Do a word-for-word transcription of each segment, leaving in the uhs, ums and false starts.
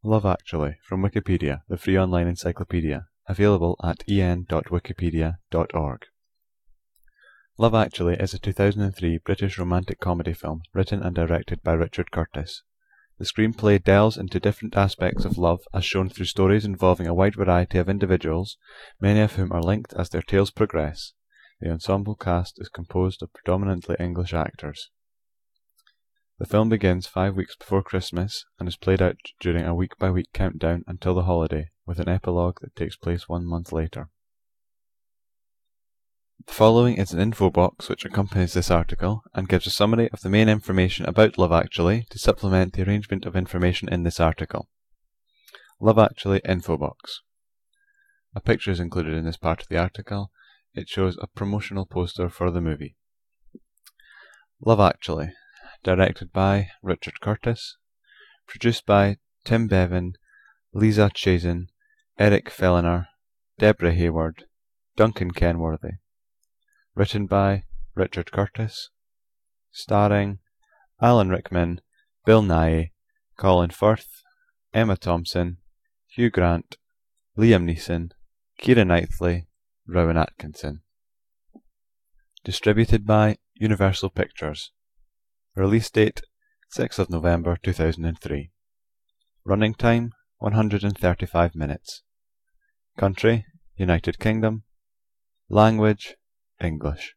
Love Actually, from Wikipedia, the free online encyclopedia, available at e n dot wikipedia dot org. Love Actually is a two thousand three British romantic comedy film written and directed by Richard Curtis. The screenplay delves into different aspects of love as shown through stories involving a wide variety of individuals, many of whom are linked as their tales progress. The ensemble cast is composed of predominantly English actors. The film begins five weeks before Christmas and is played out during a week-by-week countdown until the holiday, with an epilogue that takes place one month later. The following is an info box which accompanies this article and gives a summary of the main information about Love Actually to supplement the arrangement of information in this article. Love Actually info box. A picture is included in this part of the article. It shows a promotional poster for the movie. Love Actually, directed by Richard Curtis, produced by Tim Bevan, Lisa Chazen, Eric Felliner, Deborah Hayward, Duncan Kenworthy. Written by Richard Curtis, starring Alan Rickman, Bill Nighy, Colin Firth, Emma Thompson, Hugh Grant, Liam Neeson, Keira Knightley, Rowan Atkinson. Distributed by Universal Pictures. Release date sixth of November two thousand three. Running time one hundred thirty-five minutes. Country United Kingdom. Language English.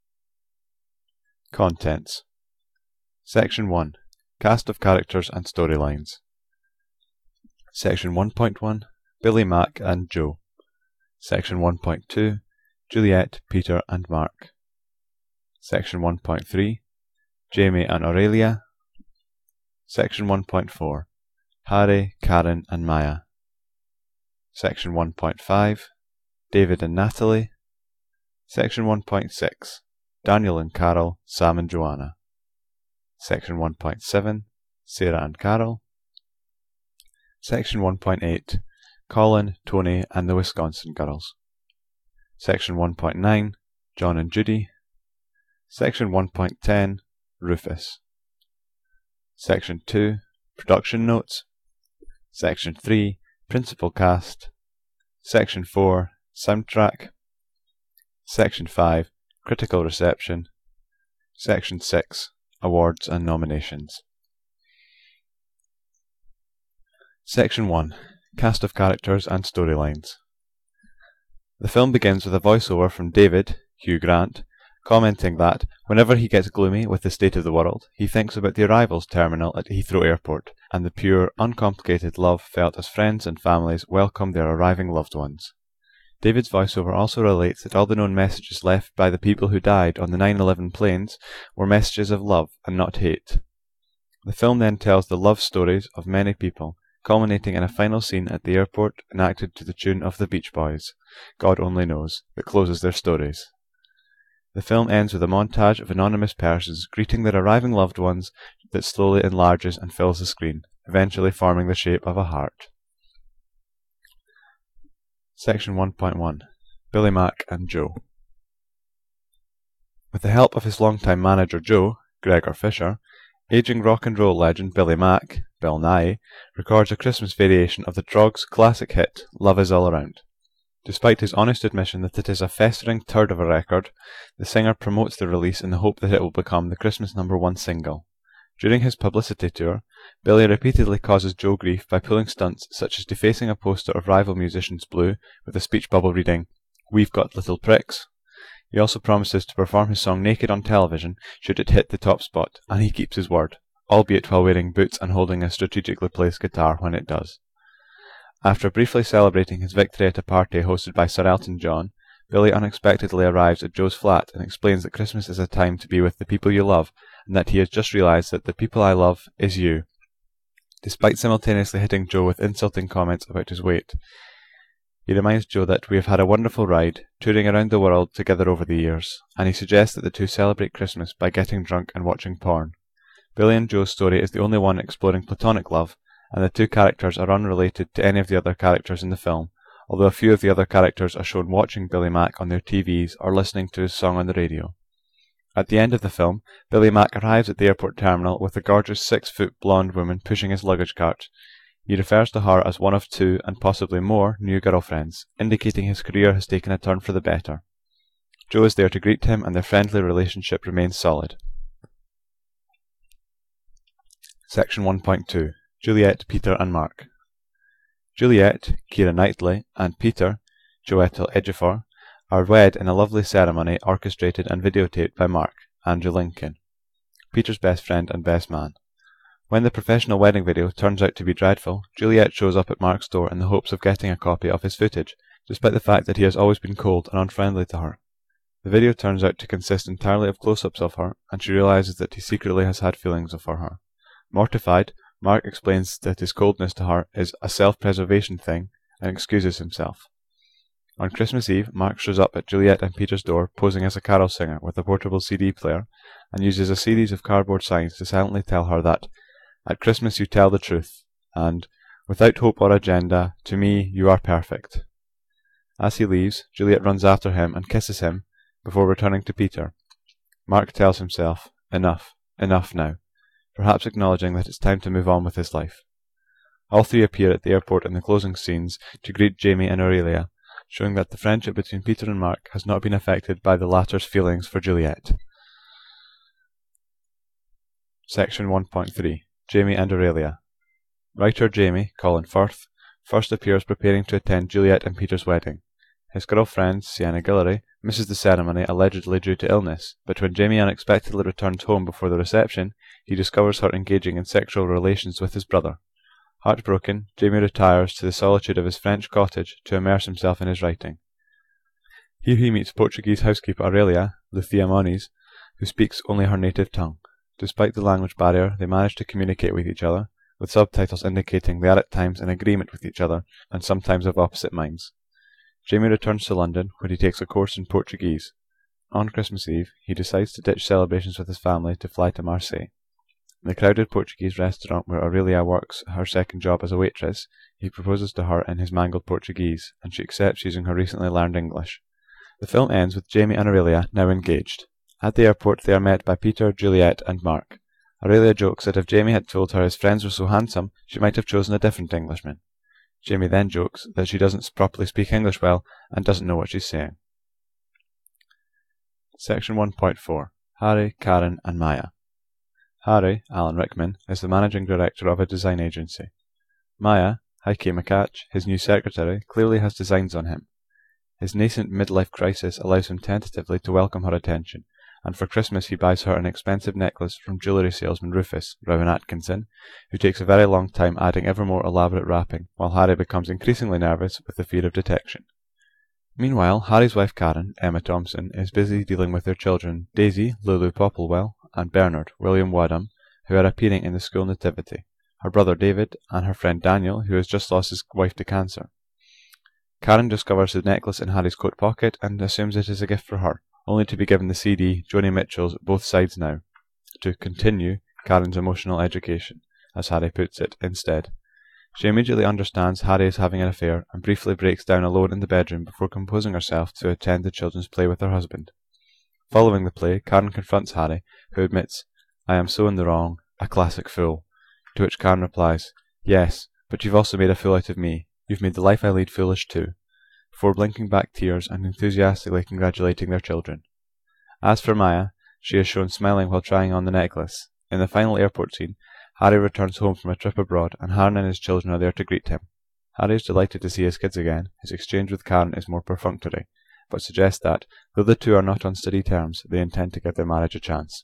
Contents. Section one. Cast of characters and storylines. Section one point one. Billy Mack and Joe. Section one point two. Juliet, Peter and Mark. Section one point three. Jamie and Aurelia. Section one point four. Harry, Karen and Maya. Section one point five. David and Natalie. Section one point six. Daniel and Carol, Sam and Joanna. Section one point seven. Sarah and Carol. Section one point eight. Colin, Tony and the Wisconsin Girls. Section one point nine. John and Judy. Section one point ten. Rufus. Section two. Production Notes. Section three. Principal Cast. Section four. Soundtrack. Section five. Critical Reception. Section six. Awards and Nominations. Section one. Cast of characters and storylines. The film begins with a voiceover from David, Hugh Grant, commenting that, whenever he gets gloomy with the state of the world, he thinks about the arrivals terminal at Heathrow Airport and the pure, uncomplicated love felt as friends and families welcome their arriving loved ones. David's voiceover also relates that all the known messages left by the people who died on the nine eleven planes were messages of love and not hate. The film then tells the love stories of many people, culminating in a final scene at the airport enacted to the tune of the Beach Boys, God Only Knows, that closes their stories. The film ends with a montage of anonymous persons greeting their arriving loved ones that slowly enlarges and fills the screen, eventually forming the shape of a heart. Section one point one. Billy Mack and Joe. With the help of his longtime manager Joe, Gregor Fisher, aging rock and roll legend Billy Mack, Bill Nighy, records a Christmas variation of the Troggs' classic hit, Love Is All Around. Despite his honest admission that it is a festering turd of a record, the singer promotes the release in the hope that it will become the Christmas number one single. During his publicity tour, Billy repeatedly causes Joe grief by pulling stunts such as defacing a poster of rival musicians Blue with a speech bubble reading, "We've got little pricks." He also promises to perform his song naked on television should it hit the top spot, and he keeps his word, albeit while wearing boots and holding a strategically placed guitar when it does. After briefly celebrating his victory at a party hosted by Sir Elton John, Billy unexpectedly arrives at Joe's flat and explains that Christmas is a time to be with the people you love, and that he has just realised that the people I love is you. Despite simultaneously hitting Joe with insulting comments about his weight, he reminds Joe that we have had a wonderful ride, touring around the world together over the years, and he suggests that the two celebrate Christmas by getting drunk and watching porn. Billy and Joe's story is the only one exploring platonic love, and the two characters are unrelated to any of the other characters in the film, although a few of the other characters are shown watching Billy Mack on their T Vs or listening to his song on the radio. At the end of the film, Billy Mack arrives at the airport terminal with a gorgeous six-foot blonde woman pushing his luggage cart. He refers to her as one of two, and possibly more, new girlfriends, indicating his career has taken a turn for the better. Jo is there to greet him, and their friendly relationship remains solid. Section one point two. Juliet, Peter and Mark. Juliet, Keira Knightley, and Peter, Joetel Ejiofor, are wed in a lovely ceremony orchestrated and videotaped by Mark, Andrew Lincoln, Peter's best friend and best man. When the professional wedding video turns out to be dreadful, Juliet shows up at Mark's door in the hopes of getting a copy of his footage, despite the fact that he has always been cold and unfriendly to her. The video turns out to consist entirely of close-ups of her, and she realizes that he secretly has had feelings for her. Mortified, Mark explains that his coldness to her is a self-preservation thing, and excuses himself. On Christmas Eve, Mark shows up at Juliet and Peter's door posing as a carol singer with a portable C D player, and uses a series of cardboard signs to silently tell her that, "At Christmas you tell the truth," and, "Without hope or agenda, to me you are perfect." As he leaves, Juliet runs after him and kisses him before returning to Peter. Mark tells himself, enough, enough now, perhaps acknowledging that it's time to move on with his life. All three appear at the airport in the closing scenes to greet Jamie and Aurelia, showing that the friendship between Peter and Mark has not been affected by the latter's feelings for Juliet. Section one point three. Jamie and Aurelia. Writer Jamie, Colin Firth, first appears preparing to attend Juliet and Peter's wedding. His girlfriend, Sienna Guillory, misses the ceremony allegedly due to illness, but when Jamie unexpectedly returns home before the reception, he discovers her engaging in sexual relations with his brother. Heartbroken, Jamie retires to the solitude of his French cottage to immerse himself in his writing. Here he meets Portuguese housekeeper Aurelia, Lucia Moniz, who speaks only her native tongue. Despite the language barrier, they manage to communicate with each other, with subtitles indicating they are at times in agreement with each other, and sometimes of opposite minds. Jamie returns to London, where he takes a course in Portuguese. On Christmas Eve, he decides to ditch celebrations with his family to fly to Marseille. In the crowded Portuguese restaurant where Aurelia works her second job as a waitress, he proposes to her in his mangled Portuguese, and she accepts using her recently learned English. The film ends with Jamie and Aurelia now engaged. At the airport they are met by Peter, Juliet and Mark. Aurelia jokes that if Jamie had told her his friends were so handsome, she might have chosen a different Englishman. Jamie then jokes that she doesn't properly speak English well and doesn't know what she's saying. Section one point four. Harry, Karen and Maya. Harry, Alan Rickman, is the managing director of a design agency. Maya, Heike Makach, his new secretary, clearly has designs on him. His nascent midlife crisis allows him tentatively to welcome her attention, and for Christmas he buys her an expensive necklace from jewellery salesman Rufus, Rowan Atkinson, who takes a very long time adding ever more elaborate wrapping, while Harry becomes increasingly nervous with the fear of detection. Meanwhile, Harry's wife Karen, Emma Thompson, is busy dealing with their children, Daisy, Lulu Popplewell, and Bernard, William Wadham, who are appearing in the school nativity, her brother David, and her friend Daniel, who has just lost his wife to cancer. Karen discovers the necklace in Harry's coat pocket and assumes it is a gift for her, only to be given the C D, Joni Mitchell's Both Sides Now, to continue Karen's emotional education, as Harry puts it, instead. She immediately understands Harry is having an affair and briefly breaks down alone in the bedroom before composing herself to attend the children's play with her husband. Following the play, Karen confronts Harry, who admits, "I am so in the wrong, a classic fool," to which Karen replies, "Yes, but you've also made a fool out of me. You've made the life I lead foolish too," before blinking back tears and enthusiastically congratulating their children. As for Maya, she is shown smiling while trying on the necklace. In the final airport scene, Harry returns home from a trip abroad, and Harry and his children are there to greet him. Harry is delighted to see his kids again. His exchange with Karen is more perfunctory, but suggests that, though the two are not on steady terms, they intend to give their marriage a chance.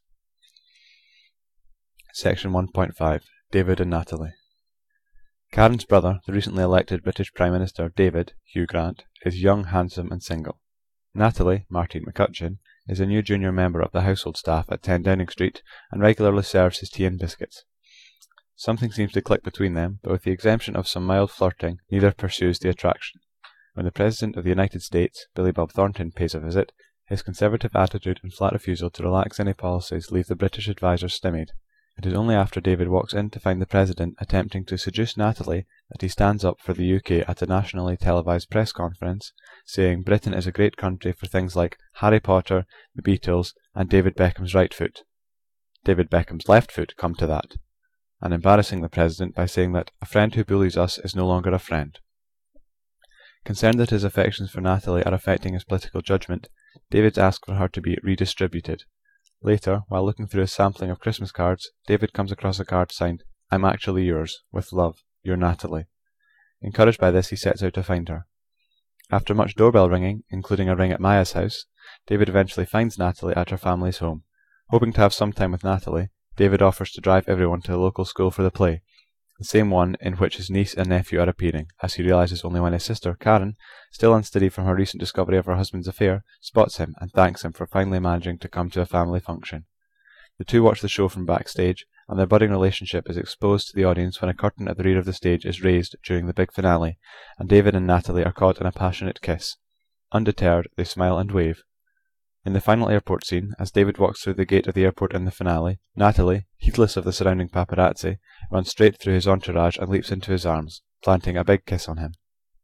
Section one point five. David and Natalie. Karen's brother, the recently elected British Prime Minister David, Hugh Grant, is young, handsome and single. Natalie, Martine McCutcheon, is a new junior member of the household staff at ten Downing Street and regularly serves his tea and biscuits. Something seems to click between them, but with the exemption of some mild flirting, neither pursues the attraction. When the President of the United States, Billy Bob Thornton, pays a visit, his conservative attitude and flat refusal to relax any policies leave the British advisers stymied. It is only after David walks in to find the President attempting to seduce Natalie that he stands up for the U K at a nationally televised press conference, saying Britain is a great country for things like Harry Potter, the Beatles, and David Beckham's right foot. David Beckham's left foot, come to that. and embarrassing the president by saying that a friend who bullies us is no longer a friend. Concerned that his affections for Natalie are affecting his political judgment, David asks for her to be redistributed. Later, while looking through a sampling of Christmas cards, David comes across a card signed, "I'm actually yours, with love, your Natalie." Encouraged by this, he sets out to find her. After much doorbell ringing, including a ring at Maya's house, David eventually finds Natalie at her family's home. Hoping to have some time with Natalie, David offers to drive everyone to the local school for the play, the same one in which his niece and nephew are appearing, as he realizes only when his sister, Karen, still unsteady from her recent discovery of her husband's affair, spots him and thanks him for finally managing to come to a family function. The two watch the show from backstage, and their budding relationship is exposed to the audience when a curtain at the rear of the stage is raised during the big finale, and David and Natalie are caught in a passionate kiss. Undeterred, they smile and wave. In the final airport scene, as David walks through the gate of the airport in the finale, Natalie, heedless of the surrounding paparazzi, runs straight through his entourage and leaps into his arms, planting a big kiss on him.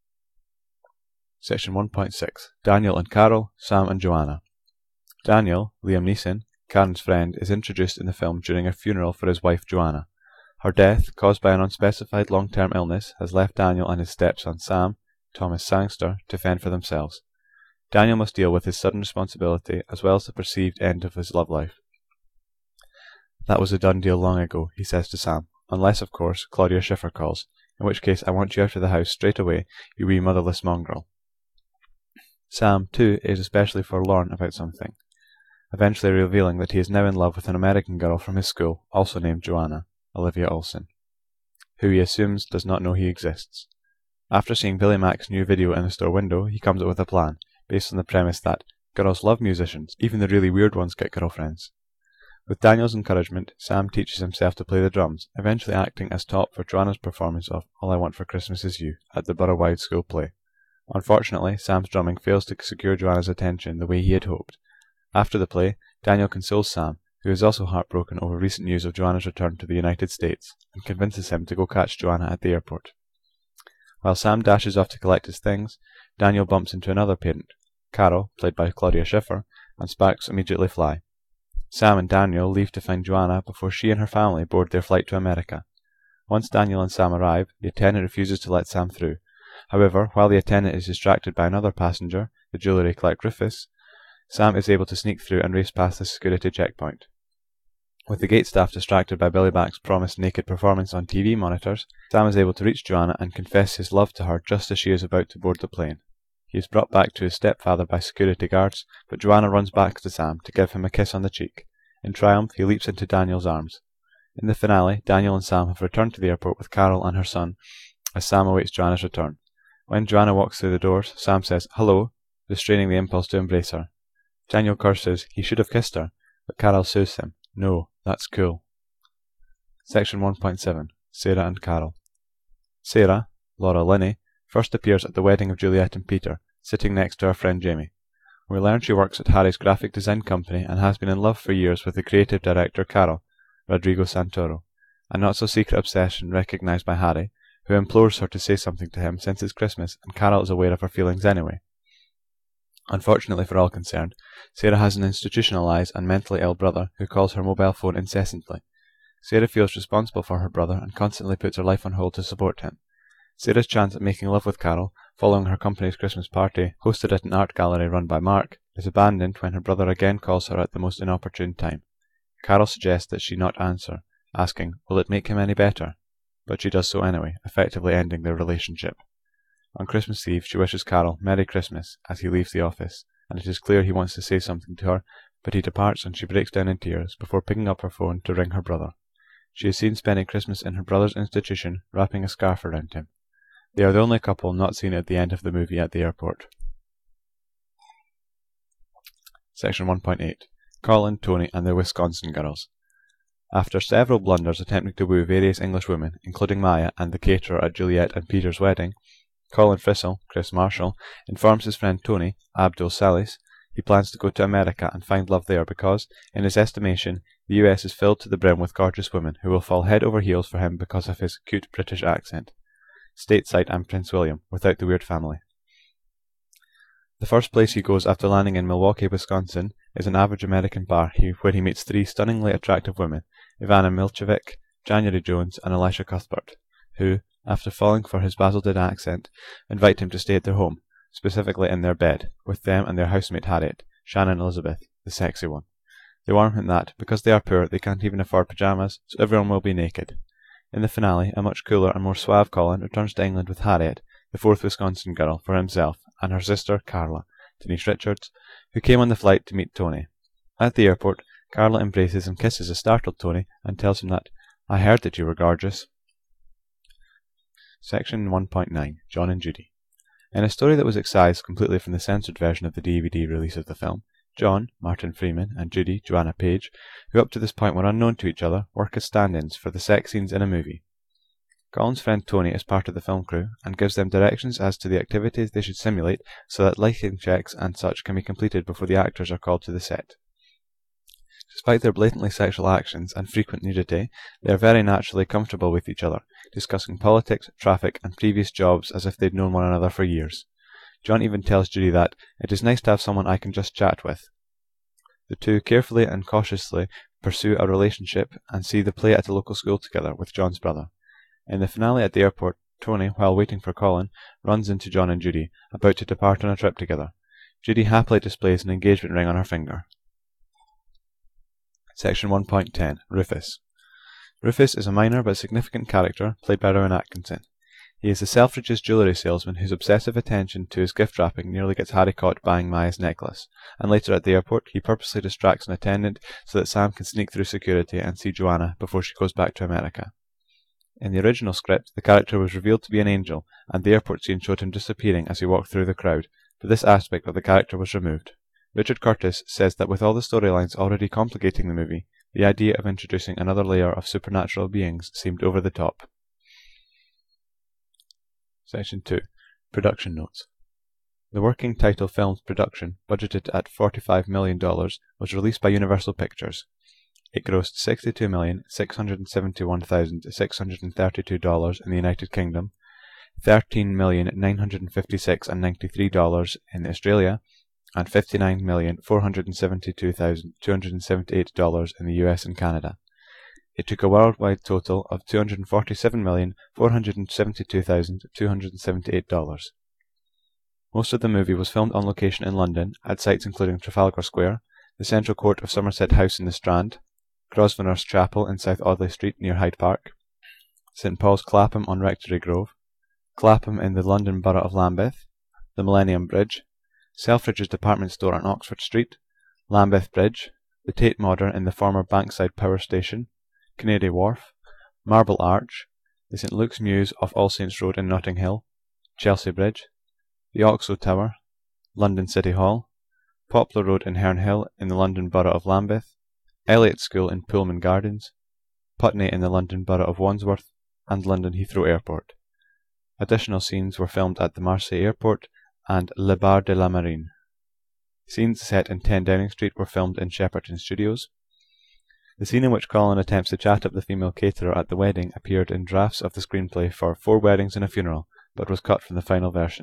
Section one point six. Daniel and Carol, Sam and Joanna. Daniel, Liam Neeson, Karen's friend, is introduced in the film during a funeral for his wife Joanna. Her death, caused by an unspecified long-term illness, has left Daniel and his stepson Sam, Thomas Sangster, to fend for themselves. Daniel must deal with his sudden responsibility as well as the perceived end of his love life. "That was a done deal long ago," he says to Sam, "unless, of course, Claudia Schiffer calls, in which case I want you out of the house straight away, you wee motherless mongrel." Sam, too, is especially forlorn about something, eventually revealing that he is now in love with an American girl from his school, also named Joanna, Olivia Olson, who he assumes does not know he exists. After seeing Billy Mac's new video in the store window, he comes up with a plan, based on the premise that girls love musicians, even the really weird ones get girlfriends. With Daniel's encouragement, Sam teaches himself to play the drums, eventually acting as top for Joanna's performance of All I Want for Christmas Is You at the borough-wide school play. Unfortunately, Sam's drumming fails to secure Joanna's attention the way he had hoped. After the play, Daniel consoles Sam, who is also heartbroken over recent news of Joanna's return to the United States, and convinces him to go catch Joanna at the airport. While Sam dashes off to collect his things, Daniel bumps into another parent, Carol, played by Claudia Schiffer, and sparks immediately fly. Sam and Daniel leave to find Joanna before she and her family board their flight to America. Once Daniel and Sam arrive, the attendant refuses to let Sam through. However, while the attendant is distracted by another passenger, the jewellery clerk Rufus, Sam is able to sneak through and race past the security checkpoint. With the gate staff distracted by Billy Mac's promised naked performance on T V monitors, Sam is able to reach Joanna and confess his love to her just as she is about to board the plane. He is brought back to his stepfather by security guards, but Joanna runs back to Sam to give him a kiss on the cheek. In triumph, he leaps into Daniel's arms. In the finale, Daniel and Sam have returned to the airport with Carol and her son, as Sam awaits Joanna's return. When Joanna walks through the doors, Sam says, "Hello," restraining the impulse to embrace her. Daniel curses he should have kissed her, but Carol soothes him. "No, that's cool." Section one point seven. Sarah and Carol. Sarah, Laura Linney, first appears at the wedding of Juliet and Peter, sitting next to her friend Jamie. We learn she works at Harry's graphic design company and has been in love for years with the creative director Carol, Rodrigo Santoro, a not-so-secret obsession recognised by Harry, who implores her to say something to him since it's Christmas, and Carol is aware of her feelings anyway. Unfortunately for all concerned, Sarah has an institutionalised and mentally ill brother who calls her mobile phone incessantly. Sarah feels responsible for her brother and constantly puts her life on hold to support him. Sarah's chance at making love with Carol, following her company's Christmas party, hosted at an art gallery run by Mark, is abandoned when her brother again calls her at the most inopportune time. Carol suggests that she not answer, asking, "Will it make him any better?" But she does so anyway, effectively ending their relationship. On Christmas Eve, she wishes Carol Merry Christmas as he leaves the office, and it is clear he wants to say something to her, but he departs and she breaks down in tears before picking up her phone to ring her brother. She is seen spending Christmas in her brother's institution, wrapping a scarf around him. They are the only couple not seen at the end of the movie at the airport. Section one point eight. Colin, Tony and the Wisconsin Girls. After several blunders attempting to woo various English women, including Maya and the caterer at Juliet and Peter's wedding, Colin Frissell, Chris Marshall, informs his friend Tony, Abdul Salis, he plans to go to America and find love there because, in his estimation, the U S is filled to the brim with gorgeous women who will fall head over heels for him because of his cute British accent. Stateside and Prince William, without the weird family. The first place he goes after landing in Milwaukee, Wisconsin, is an average American bar where he meets three stunningly attractive women, Ivana Milcevic, January Jones and Elisha Cuthbert, who, after falling for his Basildon accent, invite him to stay at their home, specifically in their bed, with them and their housemate Harriet, Shannon Elizabeth, the sexy one. They warn him that, because they are poor, they can't even afford pyjamas, so everyone will be naked. In the finale, a much cooler and more suave Colin returns to England with Harriet, the fourth Wisconsin girl, for himself, and her sister, Carla, Denise Richards, who came on the flight to meet Tony. At the airport, Carla embraces and kisses a startled Tony and tells him that, "I heard that you were gorgeous." Section one point nine. John and Judy. In a story that was excised completely from the censored version of the D V D release of the film, John, Martin Freeman, and Judy, Joanna Page, who up to this point were unknown to each other, work as stand-ins for the sex scenes in a movie. Colin's friend Tony is part of the film crew and gives them directions as to the activities they should simulate so that lighting checks and such can be completed before the actors are called to the set. Despite their blatantly sexual actions and frequent nudity, they are very naturally comfortable with each other, discussing politics, traffic, and previous jobs as if they'd known one another for years. John even tells Judy that, "It is nice to have someone I can just chat with." The two carefully and cautiously pursue a relationship and see the play at a local school together with John's brother. In the finale at the airport, Tony, while waiting for Colin, runs into John and Judy, about to depart on a trip together. Judy happily displays an engagement ring on her finger. Section one point ten. Rufus. Rufus is a minor but significant character played by Rowan Atkinson. He is the Selfridges jewellery salesman whose obsessive attention to his gift wrapping nearly gets Harry caught buying Maya's necklace, and later at the airport he purposely distracts an attendant so that Sam can sneak through security and see Joanna before she goes back to America. In the original script, the character was revealed to be an angel, and the airport scene showed him disappearing as he walked through the crowd, but this aspect of the character was removed. Richard Curtis says that with all the storylines already complicating the movie, the idea of introducing another layer of supernatural beings seemed over the top. Section two. Production Notes. The working title film's production, budgeted at forty-five million dollars, was released by Universal Pictures. It grossed sixty-two million six hundred seventy-one thousand six hundred thirty-two dollars in the United Kingdom, thirteen million nine hundred fifty-six thousand ninety-three dollars in Australia, and fifty-nine million four hundred seventy-two thousand two hundred seventy-eight dollars in the U S and Canada. It took a worldwide total of two hundred forty-seven million four hundred seventy-two thousand two hundred seventy-eight dollars. Most of the movie was filmed on location in London, at sites including Trafalgar Square, the Central Court of Somerset House in the Strand, Grosvenor's Chapel in South Audley Street near Hyde Park, St Paul's Clapham on Rectory Grove, Clapham in the London Borough of Lambeth, the Millennium Bridge, Selfridge's department store on Oxford Street, Lambeth Bridge, the Tate Modern in the former Bankside Power Station, Canary Wharf, Marble Arch, the St Luke's Mews off All Saints Road in Notting Hill, Chelsea Bridge, the Oxo Tower, London City Hall, Poplar Road in Herne Hill in the London Borough of Lambeth, Elliott School in Pullman Gardens, Putney in the London Borough of Wandsworth, and London Heathrow Airport. Additional scenes were filmed at the Marseille Airport and Le Bar de la Marine. Scenes set in ten Downing Street were filmed in Shepperton Studios. The scene in which Colin attempts to chat up the female caterer at the wedding appeared in drafts of the screenplay for Four Weddings and a Funeral, but was cut from the final version.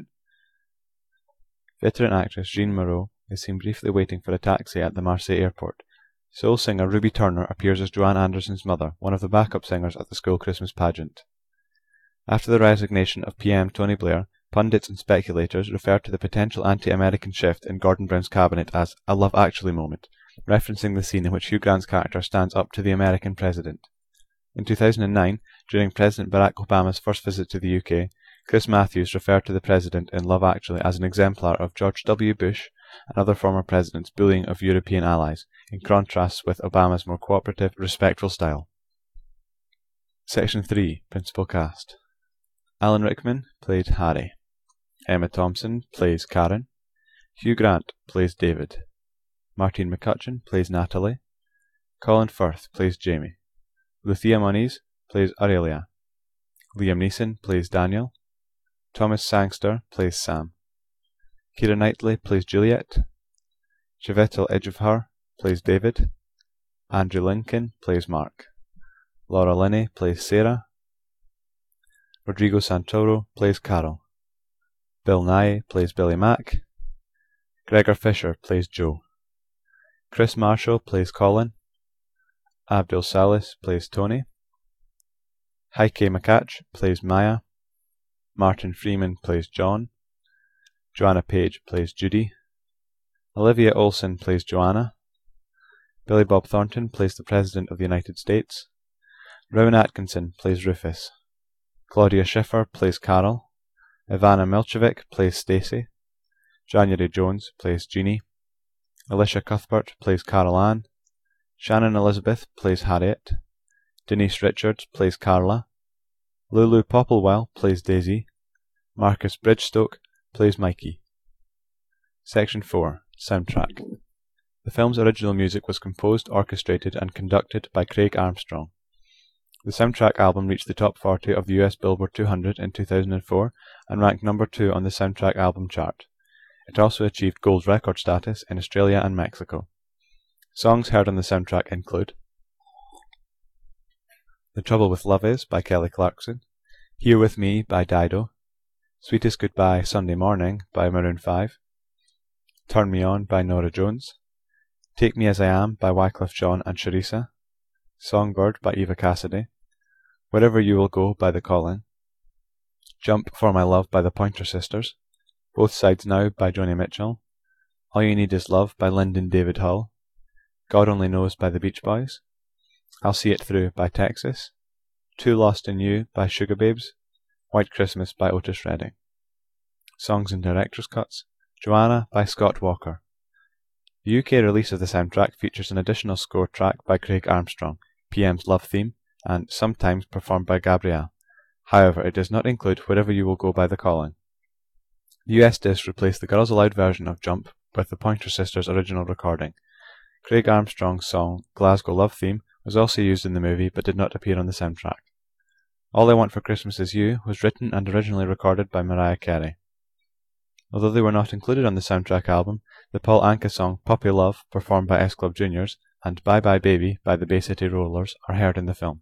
Veteran actress Jean Moreau is seen briefly waiting for a taxi at the Marseille Airport. Soul singer Ruby Turner appears as Joanne Anderson's mother, one of the backup singers at the school Christmas pageant. After the resignation of P M Tony Blair, pundits and speculators referred to the potential anti-American shift in Gordon Brown's cabinet as a Love Actually moment, referencing the scene in which Hugh Grant's character stands up to the American president. In two thousand nine, during President Barack Obama's first visit to the U K, Chris Matthews referred to the president in Love Actually as an exemplar of George W. Bush and other former presidents' bullying of European allies, in contrast with Obama's more cooperative, respectful style. Section three. Principal Cast. Alan Rickman played Harry. Emma Thompson plays Karen. Hugh Grant plays David. Martine McCutcheon plays Natalie. Colin Firth plays Jamie. Luthia Moniz plays Aurelia. Liam Neeson plays Daniel. Thomas Sangster plays Sam. Keira Knightley plays Juliet. Chiwetel Ejiofor plays David. Andrew Lincoln plays Mark. Laura Linney plays Sarah. Rodrigo Santoro plays Carol. Bill Nighy plays Billy Mack. Gregor Fisher plays Joe. Chris Marshall plays Colin. Abdul Salis plays Tony. Heike Makach plays Maya. Martin Freeman plays John. Joanna Page plays Judy. Olivia Olson plays Joanna. Billy Bob Thornton plays the President of the United States. Rowan Atkinson plays Rufus. Claudia Schiffer plays Carol. Ivana Milcevic plays Stacy. January Jones plays Jeannie. Alicia Cuthbert plays Carol Ann. Shannon Elizabeth plays Harriet. Denise Richards plays Carla. Lulu Popplewell plays Daisy. Marcus Bridgestoke plays Mikey. Section four. Soundtrack. The film's original music was composed, orchestrated, and conducted by Craig Armstrong. The soundtrack album reached the top forty of the U S Billboard two hundred in two thousand four and ranked number two on the soundtrack album chart. It also achieved gold record status in Australia and Mexico. Songs heard on the soundtrack include The Trouble with Love Is by Kelly Clarkson, Here With Me by Dido, Sweetest Goodbye Sunday Morning by Maroon five, Turn Me On by Norah Jones, Take Me As I Am by Wyclef Jean and Sharissa, Songbird by Eva Cassidy, Wherever You Will Go by The Calling, Jump For My Love by the Pointer Sisters, Both Sides Now by Joni Mitchell, All You Need Is Love by Lyndon David Hull, God Only Knows by the Beach Boys, I'll See It Through by Texas, Too Lost in You by Sugababes, White Christmas by Otis Redding. Songs and director's cuts. Joanna by Scott Walker. The U K release of the soundtrack features an additional score track by Craig Armstrong, P M's Love Theme, and Sometimes performed by Gabrielle. However, it does not include Wherever You Will Go by The Calling. The U S disc replaced the Girls Aloud version of Jump with the Pointer Sisters' original recording. Craig Armstrong's song Glasgow Love Theme was also used in the movie but did not appear on the soundtrack. All I Want for Christmas Is You was written and originally recorded by Mariah Carey. Although they were not included on the soundtrack album, the Paul Anka song Puppy Love, performed by S Club Juniors, and Bye Bye Baby by the Bay City Rollers are heard in the film.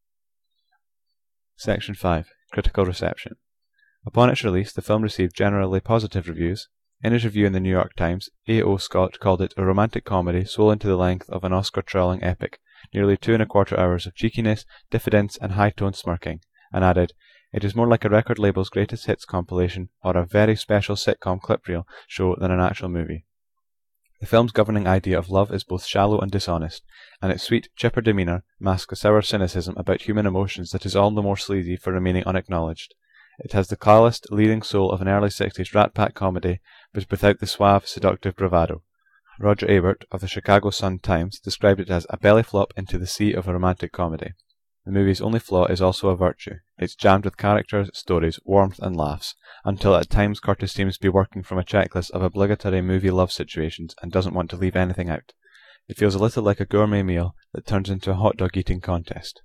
Section five. Critical reception. Upon its release, the film received generally positive reviews. In his review in the New York Times, A O Scott called it a romantic comedy swollen to the length of an Oscar-trolling epic, nearly two and a quarter hours of cheekiness, diffidence, and high-toned smirking, and added, "It is more like a record label's greatest hits compilation or a very special sitcom clip reel show than an actual movie." The film's governing idea of love is both shallow and dishonest, and its sweet, chipper demeanour masks a sour cynicism about human emotions that is all the more sleazy for remaining unacknowledged. It has the calloused, leading soul of an early sixties Rat Pack comedy, but without the suave, seductive bravado. Roger Ebert of the Chicago Sun-Times described it as a belly flop into the sea of a romantic comedy. The movie's only flaw is also a virtue. It's jammed with characters, stories, warmth, and laughs, until at times Curtis seems to be working from a checklist of obligatory movie love situations and doesn't want to leave anything out. It feels a little like a gourmet meal that turns into a hot dog eating contest.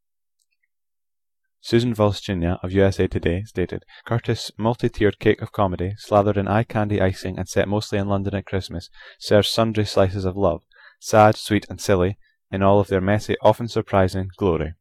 Susan Volschinia of U S A Today stated, Curtis' multi-tiered cake of comedy, slathered in eye-candy icing and set mostly in London at Christmas, serves sundry slices of love, sad, sweet, and silly, in all of their messy, often surprising, glory.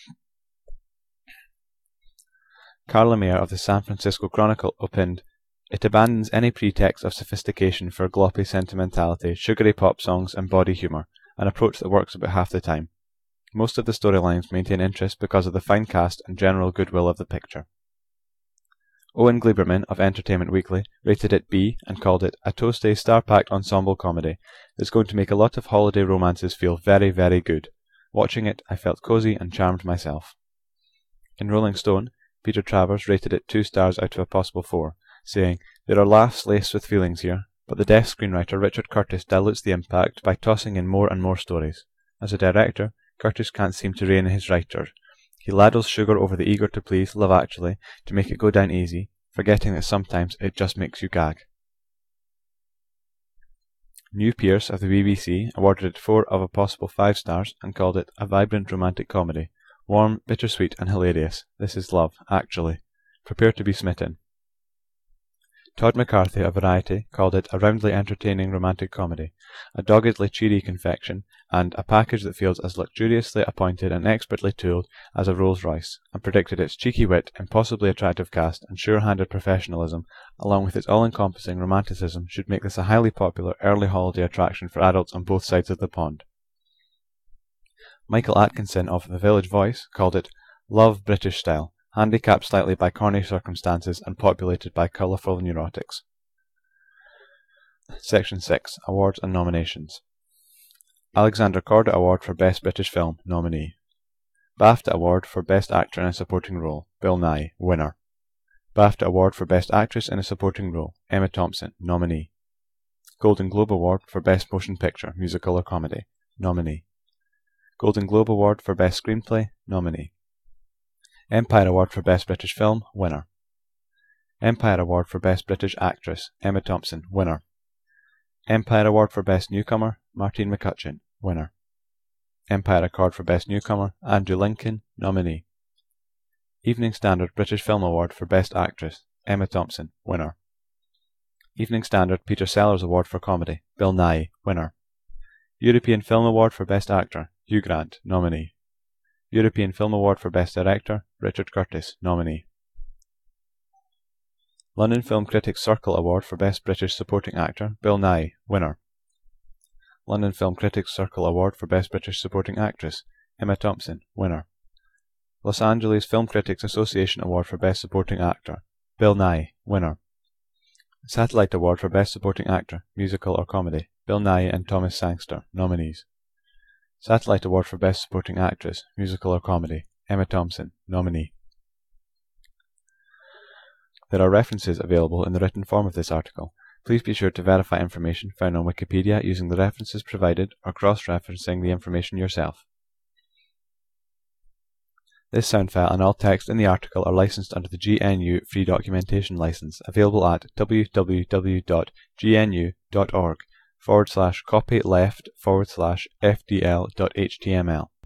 Carla Mayer of the San Francisco Chronicle opined, "It abandons any pretext of sophistication for gloppy sentimentality, sugary pop songs, and bawdy humour, an approach that works about half the time. Most of the storylines maintain interest because of the fine cast and general goodwill of the picture." Owen Gleiberman of Entertainment Weekly rated it B and called it a toasty, star-packed ensemble comedy that's going to make a lot of holiday romances feel very, very good. Watching it, I felt cosy and charmed myself. In Rolling Stone, Peter Travers rated it two stars out of a possible four, saying, "There are laughs laced with feelings here, but the deaf screenwriter Richard Curtis dilutes the impact by tossing in more and more stories. As a director, Curtis can't seem to rein in his writer. He ladles sugar over the eager-to-please Love Actually to make it go down easy, forgetting that sometimes it just makes you gag." New Pearce of the B B C awarded it four of a possible five stars and called it a vibrant romantic comedy. Warm, bittersweet, and hilarious. This is love, actually. Prepare to be smitten. Todd McCarthy of Variety called it a roundly entertaining romantic comedy, a doggedly cheery confection, and a package that feels as luxuriously appointed and expertly tooled as a Rolls Royce, and predicted its cheeky wit, impossibly attractive cast, and sure-handed professionalism, along with its all-encompassing romanticism, should make this a highly popular early holiday attraction for adults on both sides of the pond. Michael Atkinson of The Village Voice called it Love British style, handicapped slightly by corny circumstances and populated by colourful neurotics. Section six. Awards and nominations. Alexander Korda Award for Best British Film, nominee. BAFTA Award for Best Actor in a Supporting Role, Bill Nighy, winner. BAFTA Award for Best Actress in a Supporting Role, Emma Thompson, nominee. Golden Globe Award for Best Motion Picture, Musical or Comedy, nominee. Golden Globe Award for Best Screenplay, nominee. Empire Award for Best British Film, winner. Empire Award for Best British Actress, Emma Thompson, winner. Empire Award for Best Newcomer, Martine McCutcheon, winner. Empire Accord for Best Newcomer, Andrew Lincoln, nominee. Evening Standard British Film Award for Best Actress, Emma Thompson, winner. Evening Standard Peter Sellers Award for Comedy, Bill Nighy, winner. European Film Award for Best Actor, Hugh Grant, nominee. European Film Award for Best Director, Richard Curtis, nominee. London Film Critics Circle Award for Best British Supporting Actor, Bill Nighy, winner. London Film Critics Circle Award for Best British Supporting Actress, Emma Thompson, winner. Los Angeles Film Critics Association Award for Best Supporting Actor, Bill Nighy, winner. Satellite Award for Best Supporting Actor, Musical or Comedy, Bill Nighy and Thomas Sangster, nominees. Satellite Award for Best Supporting Actress, Musical or Comedy, Emma Thompson, nominee. There are references available in the written form of this article. Please be sure to verify information found on Wikipedia using the references provided or cross-referencing the information yourself. This sound file and all text in the article are licensed under the G N U Free Documentation License, available at www.gnu.org forward slash copyleft forward slash fdl.html.